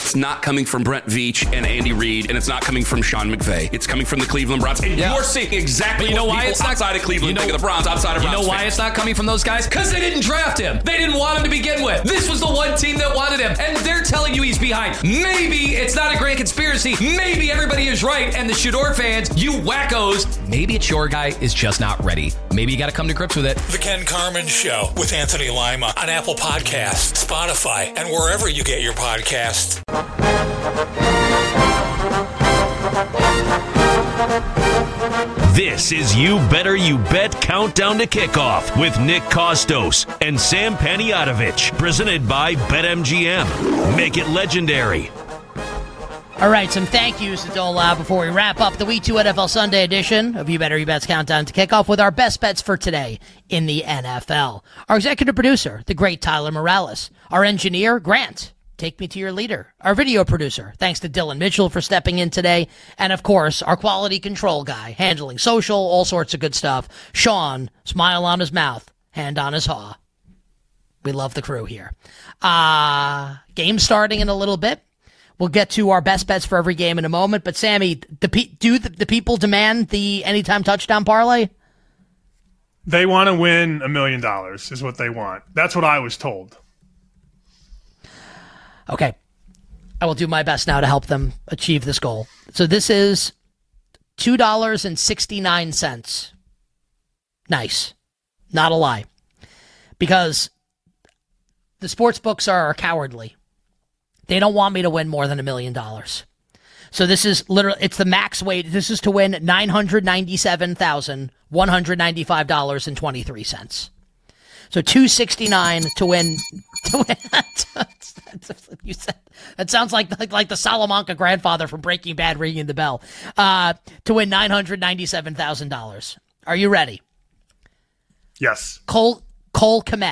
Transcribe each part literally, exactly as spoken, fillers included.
it's not coming from Brent Veach and Andy Reid, and it's not coming from Sean McVay. It's coming from the Cleveland Browns. And yeah. you're seeing exactly but you know what why people it's not, outside of Cleveland you know, think of the Browns, outside of You Browns know why fans. it's not coming from those guys? Because they didn't draft him. They didn't want him to begin with. This was the one team that wanted him, and they're telling you he's behind. Maybe it's not a grand conspiracy. Maybe everybody is right, and the Shador fans, you wackos, maybe it's your guy is just not ready. Maybe you got to come to grips with it. The Ken Carman Show with Anthony Lima on Apple Podcasts, Spotify, and wherever you get your podcasts. This is You Better You Bet Countdown to Kickoff with Nick Kostos and Sam Panayotovich, presented by BetMGM. Make it legendary. All right, some thank yous to dole out before we wrap up the Week two N F L Sunday edition of You Better You Bet's Countdown to Kickoff with our best bets for today in the N F L. Our executive producer, the great Tyler Morales. Our engineer, Grant. Take me to your leader. Our video producer, thanks to Dylan Mitchell for stepping in today. And, of course, our quality control guy, handling social, all sorts of good stuff. Sean, smile on his mouth, hand on his haw. We love the crew here. Uh, game starting in a little bit. We'll get to our best bets for every game in a moment. But, Sammy, the pe- do the, the people demand the anytime touchdown parlay? They want to win a million dollars is what they want. That's what I was told. Okay. I will do my best now to help them achieve this goal. So this is two dollars and sixty-nine cents. Nice. Not a lie. Because the sports books are cowardly. They don't want me to win more than a million dollars. So this is literally, it's the max weight. This is to win nine hundred ninety-seven thousand one hundred ninety-five dollars and twenty-three cents. So two sixty-nine to win. To win you said, that sounds like, like like the Salamanca grandfather from Breaking Bad ringing the bell. Uh, to win nine hundred ninety-seven thousand dollars. Are you ready? Yes. Cole Cole Kmet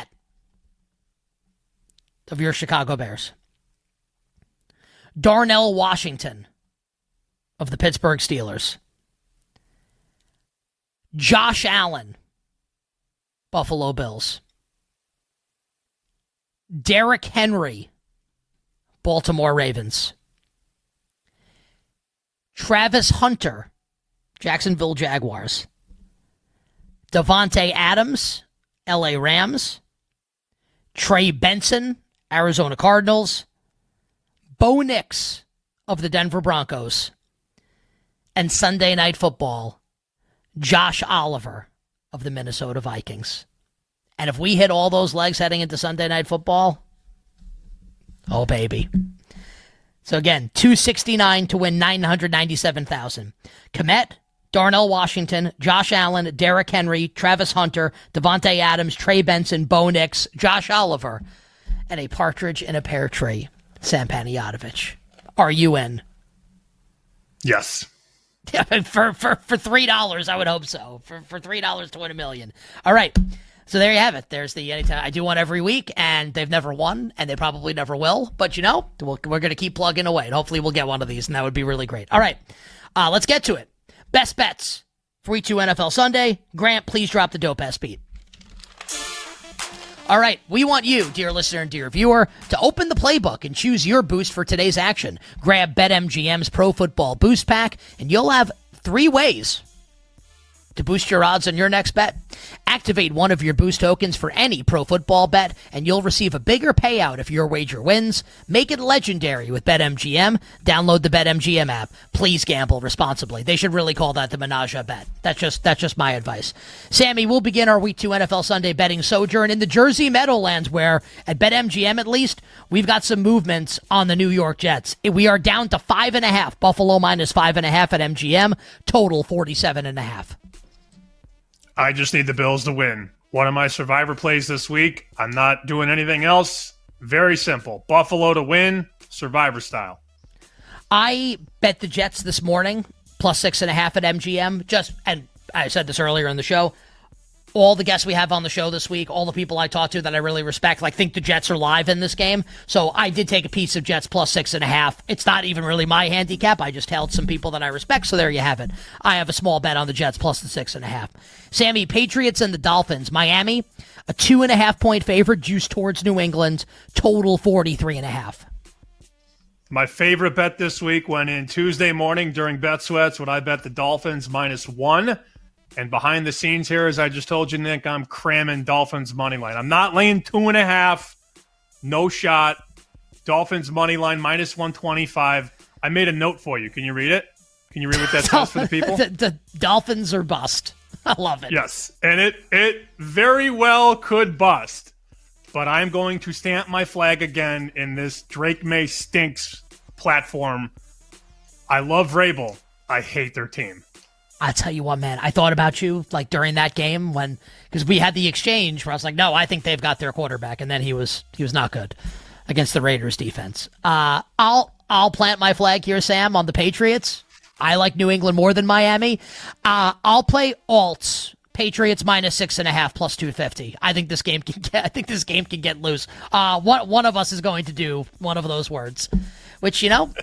of your Chicago Bears. Darnell Washington of the Pittsburgh Steelers. Josh Allen, Buffalo Bills. Derrick Henry, Baltimore Ravens. Travis Hunter, Jacksonville Jaguars. Devontae Adams, L A Rams. Trey Benson, Arizona Cardinals. Bo Nix of the Denver Broncos. And Sunday Night Football, Josh Oliver of the Minnesota Vikings. And if we hit all those legs heading into Sunday Night Football, oh, baby. So again, two sixty-nine to win nine hundred ninety-seven thousand dollars. Kmet, Darnell Washington, Josh Allen, Derrick Henry, Travis Hunter, Devontae Adams, Trey Benson, Bo Nix, Josh Oliver, and a partridge in a pear tree, Sam Panayotovich. Are you in? Yes. Yeah, for, for, for three dollars, I would hope so. For, for three dollars to win a million. All right. So there you have it. There's the anytime. I do one every week, and they've never won, and they probably never will. But, you know, we'll, we're going to keep plugging away, and hopefully we'll get one of these, and that would be really great. All right, uh, let's get to it. Best bets for Week two N F L Sunday. Grant, please drop the dope ass beat. All right, we want you, dear listener and dear viewer, to open the playbook and choose your boost for today's action. Grab BetMGM's Pro Football Boost Pack, and you'll have three ways to boost your odds on your next bet. Activate one of your boost tokens for any pro football bet, and you'll receive a bigger payout if your wager wins. Make it legendary with BetMGM. Download the BetMGM app. Please gamble responsibly. They should really call that the Menage a Bet. That's just that's just my advice. Sammy, we'll begin our Week two N F L Sunday betting sojourn in the Jersey Meadowlands, where, at BetMGM at least, we've got some movements on the New York Jets. We are down to five and a half. Buffalo minus five and a half at M G M. Total forty-seven and a half. I just need the Bills to win. One of my survivor plays this week. I'm not doing anything else. Very simple. Buffalo to win, survivor style. I bet the Jets this morning, plus six and a half at M G M. Just, and I said this earlier in the show, all the guests we have on the show this week, all the people I talk to that I really respect, like think the Jets are live in this game. So I did take a piece of Jets plus six and a half. It's not even really my handicap. I just held some people that I respect. So there you have it. I have a small bet on the Jets plus the six and a half. Sammy, Patriots and the Dolphins. Miami, a two and a half point favorite, juiced towards New England, total forty-three and a half. My favorite bet this week went in Tuesday morning during Bet Sweats when I bet the Dolphins minus one. And behind the scenes here, as I just told you, Nick, I'm cramming Dolphins money line. I'm not laying two and a half. No shot. Dolphins money line minus one twenty-five. I made a note for you. Can you read it? Can you read what that says for the people? the, the Dolphins are bust. I love it. Yes. And it it very well could bust. But I'm going to stamp my flag again in this Drake May stinks platform. I love Vrabel. I hate their team. I tell you what, man, I thought about you like during that game when, because we had the exchange where I was like, no, I think they've got their quarterback, and then he was he was not good against the Raiders defense. Uh, I'll I'll plant my flag here, Sam, on the Patriots. I like New England more than Miami. Uh, I'll play alts. Patriots minus six and a half plus two fifty. I think this game can get. I think this game can get loose. Uh, one one of us is going to do one of those words, which you know.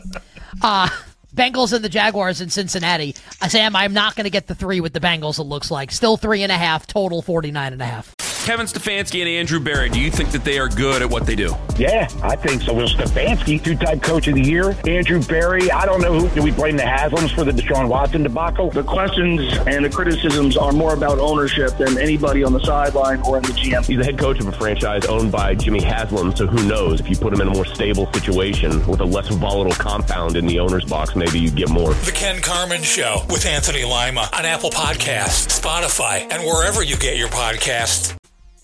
Uh Bengals and the Jaguars in Cincinnati. Sam, I'm not going to get the three with the Bengals, it looks like. Still three and a half, total forty-nine and a half. Kevin Stefanski and Andrew Berry, do you think that they are good at what they do? Yeah, I think so. Well, Stefanski, two-time coach of the year. Andrew Berry, I don't know who. Do we blame the Haslams for the Deshaun Watson debacle? The questions and the criticisms are more about ownership than anybody on the sideline or in the G M. He's the head coach of a franchise owned by Jimmy Haslam, so who knows? If you put him in a more stable situation with a less volatile compound in the owner's box, maybe you get more. The Ken Carman Show with Anthony Lima on Apple Podcasts, Spotify, and wherever you get your podcasts.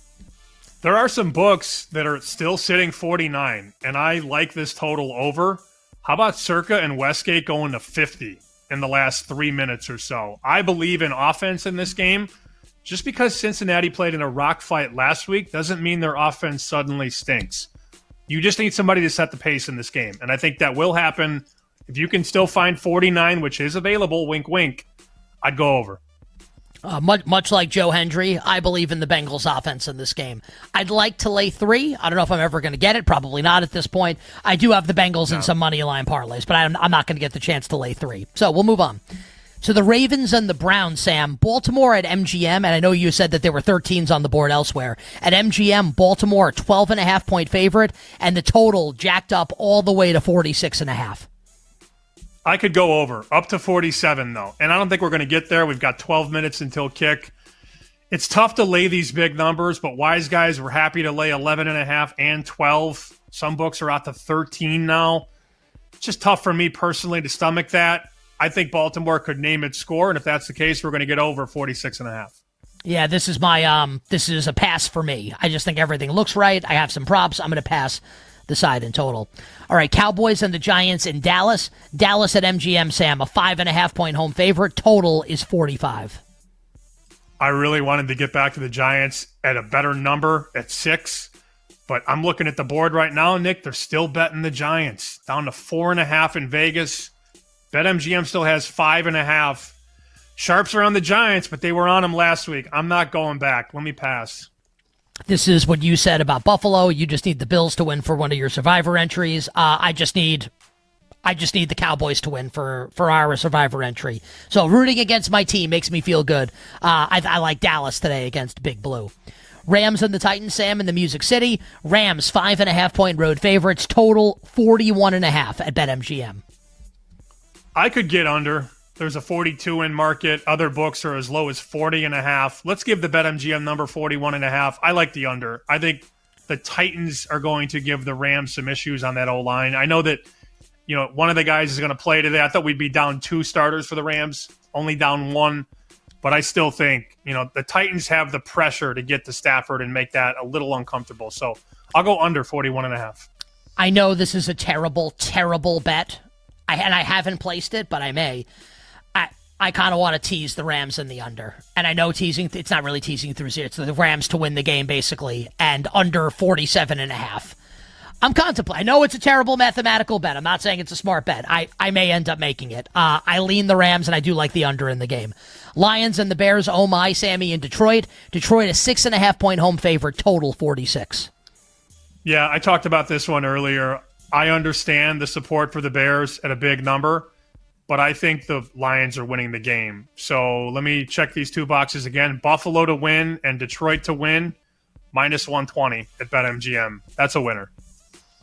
There are some books that are still sitting forty-nine, and I like this total over. How about Circa and Westgate going to fifty in the last three minutes or so? I believe in offense in this game. Just because Cincinnati played in a rock fight last week doesn't mean their offense suddenly stinks. You just need somebody to set the pace in this game, and I think that will happen. If you can still find forty-nine, which is available, wink, wink, I'd go over. Uh, much, much like Joe Hendry, I believe in the Bengals offense in this game. I'd like to lay three. I don't know if I'm ever going to get it. Probably not at this point. I do have the Bengals no. in some money line parlays, but I'm, I'm not going to get the chance to lay three. So we'll move on. So the Ravens and the Browns, Sam. Baltimore at M G M, and I know you said that there were thirteens on the board elsewhere. At M G M, Baltimore a twelve and a half point favorite, and the total jacked up all the way to forty-six and a half. I could go over, up to forty-seven, though. And I don't think we're going to get there. We've got twelve minutes until kick. It's tough to lay these big numbers, but wise guys were happy to lay eleven and a half and twelve. Some books are out to thirteen now. It's just tough for me personally to stomach that. I think Baltimore could name its score, and if that's the case, we're going to get over forty-six and a half. Yeah, this is my um this is a pass for me. I just think everything looks right. I have some props. I'm going to pass the side in total. All right, Cowboys and the Giants in Dallas. Dallas at M G M, Sam, a five and a half point home favorite. Total is forty-five. I really wanted to get back to the Giants at a better number at six, but I'm looking at the board right now, Nick. They're still betting the Giants down to four and a half in Vegas. BetMGM still has five and a half. Sharps are on the Giants, but they were on them last week. I'm not going back. Let me pass. This is what you said about Buffalo. You just need the Bills to win for one of your Survivor entries. Uh, I just need, I just need the Cowboys to win for, for our Survivor entry. So rooting against my team makes me feel good. Uh, I, I like Dallas today against Big Blue. Rams and the Titans, Sam, in the Music City. Rams five and a half point road favorites. Total forty-one and a half at BetMGM. I could get under. There's a forty-two in market. Other books are as low as forty and a half. Let's give the BetMGM number forty-one and a half. I like the under. I think the Titans are going to give the Rams some issues on that O-line. I know that, you know, one of the guys is going to play today. I thought we'd be down two starters for the Rams, only down one. But I still think, you know, the Titans have the pressure to get to Stafford and make that a little uncomfortable. So I'll go under forty-one and a half. I know this is a terrible, terrible bet. I, and I haven't placed it, but I may. I I kind of want to tease the Rams in the under. And I know teasing, it's not really teasing through zero. It's the Rams to win the game, basically, and under forty-seven and a half. I'm contemplating. I know it's a terrible mathematical bet. I'm not saying it's a smart bet. I, I may end up making it. Uh, I lean the Rams, and I do like the under in the game. Lions and the Bears, oh my, Sammy in Detroit. Detroit, a six and a half point home favorite, total forty-six. Yeah, I talked about this one earlier. I understand the support for the Bears at a big number, but I think the Lions are winning the game. So let me check these two boxes again. Buffalo to win and Detroit to win, minus one twenty at BetMGM. That's a winner.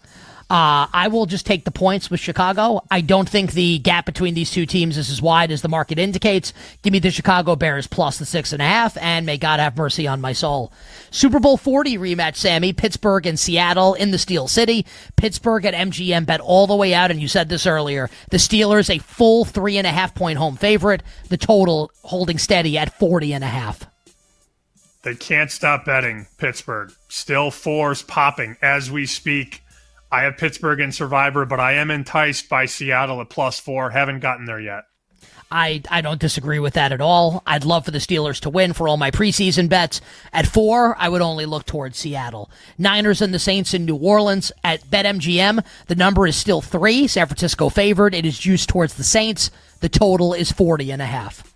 Uh, I will just take the points with Chicago. I don't think the gap between these two teams is as wide as the market indicates. Give me the Chicago Bears plus the six and a half, and may God have mercy on my soul. Super Bowl forty rematch, Sammy. Pittsburgh and Seattle in the Steel City. Pittsburgh at M G M bet all the way out, and you said this earlier. The Steelers a full three and a half point home favorite. The total holding steady at forty and a half. They can't stop betting Pittsburgh. Still fours popping as we speak. I have Pittsburgh in Survivor, but I am enticed by Seattle at plus four. Haven't gotten there yet. I, I don't disagree with that at all. I'd love for the Steelers to win for all my preseason bets. At four, I would only look towards Seattle. Niners and the Saints in New Orleans. At BetMGM, the number is still three. San Francisco favored. It is juiced towards the Saints. The total is forty and a half.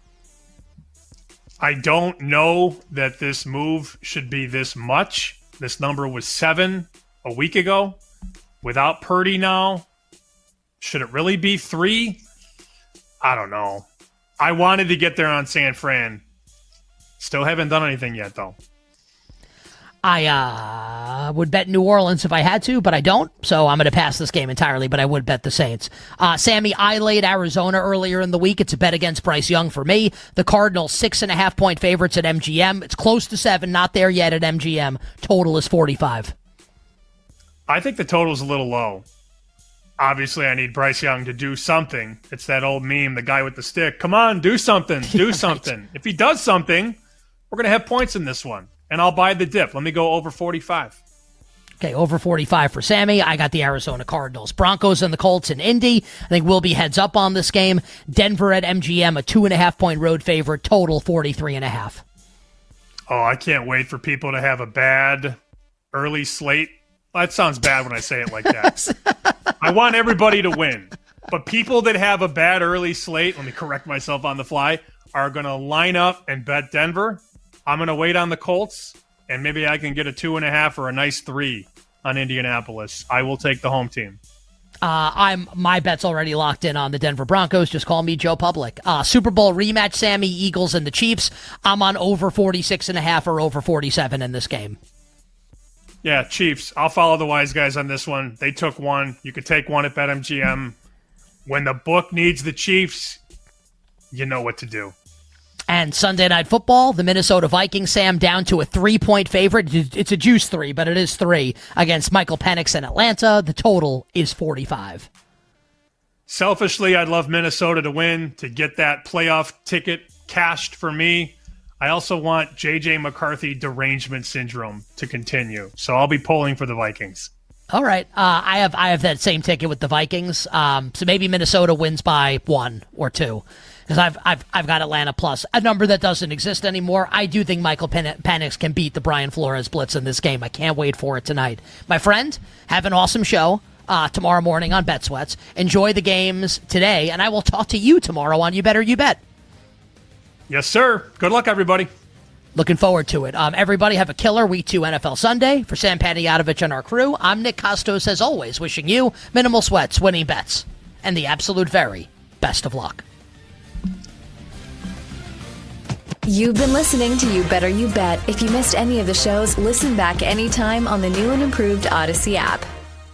I don't know that this move should be this much. This number was seven a week ago. Without Purdy now, should it really be three? I don't know. I wanted to get there on San Fran. Still haven't done anything yet, though. I uh, would bet New Orleans if I had to, but I don't, so I'm going to pass this game entirely, but I would bet the Saints. Uh, Sammy, I laid Arizona earlier in the week. It's a bet against Bryce Young for me. The Cardinals, six and a half point favorites at M G M. It's close to seven, not there yet at M G M. Total is forty-five. I think the total's a little low. Obviously, I need Bryce Young to do something. It's that old meme, the guy with the stick. Come on, do something. Do right. something. If he does something, we're going to have points in this one. And I'll buy the dip. Let me go over forty-five. Okay, over forty-five for Sammy. I got the Arizona Cardinals. Broncos and the Colts in Indy. I think we'll be heads up on this game. Denver at M G M, a two and a half point road favorite. Total forty-three and a half. Oh, I can't wait for people to have a bad early slate. That sounds bad when I say it like that. I want everybody to win. But people that have a bad early slate, let me correct myself on the fly, are going to line up and bet Denver. I'm going to wait on the Colts, and maybe I can get a two and a half or a nice three on Indianapolis. I will take the home team. Uh, I'm my bet's already locked in on the Denver Broncos. Just call me Joe Public. Uh, Super Bowl rematch, Sammy, Eagles and the Chiefs. I'm on over forty-six and a half or over forty-seven in this game. Yeah, Chiefs. I'll follow the wise guys on this one. They took one. You could take one at BetMGM. When the book needs the Chiefs, you know what to do. And Sunday Night Football, the Minnesota Vikings, Sam, down to a three-point favorite. It's a juice three, but it is three against Michael Penix in Atlanta. The total is forty-five. Selfishly, I'd love Minnesota to win to get that playoff ticket cashed for me. I also want J J McCarthy derangement syndrome to continue. So I'll be pulling for the Vikings. All right. Uh, I have I have that same ticket with the Vikings. Um, so maybe Minnesota wins by one or two. Because I've, I've, I've got Atlanta plus, a number that doesn't exist anymore. I do think Michael Pen- Penix can beat the Brian Flores blitz in this game. I can't wait for it tonight. My friend, have an awesome show uh, tomorrow morning on Bet Sweats. Enjoy the games today, and I will talk to you tomorrow on You Better You Bet. Yes, sir. Good luck, everybody. Looking forward to it. Um, everybody have a killer Week two N F L Sunday. For Sam Panayotovich and our crew, I'm Nick Kostos, as always, wishing you minimal sweats, winning bets, and the absolute very best of luck. You've been listening to You Better You Bet. If you missed any of the shows, listen back anytime on the new and improved Odyssey app.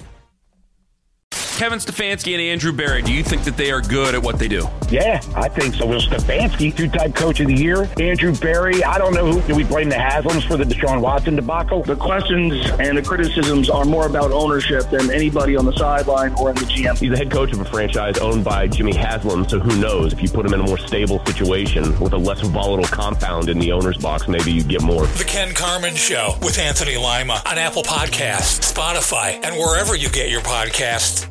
Kevin Stefanski and Andrew Berry, do you think that they are good at what they do? Yeah, I think so. Will Stefanski, two-time coach of the year. Andrew Berry, I don't know who. Do we blame the Haslams for the Deshaun Watson debacle? The questions and the criticisms are more about ownership than anybody on the sideline or in the G M. He's the head coach of a franchise owned by Jimmy Haslam, so who knows? If you put him in a more stable situation with a less volatile compound in the owner's box, maybe you get more. The Ken Carman Show with Anthony Lima on Apple Podcasts, Spotify, and wherever you get your podcasts.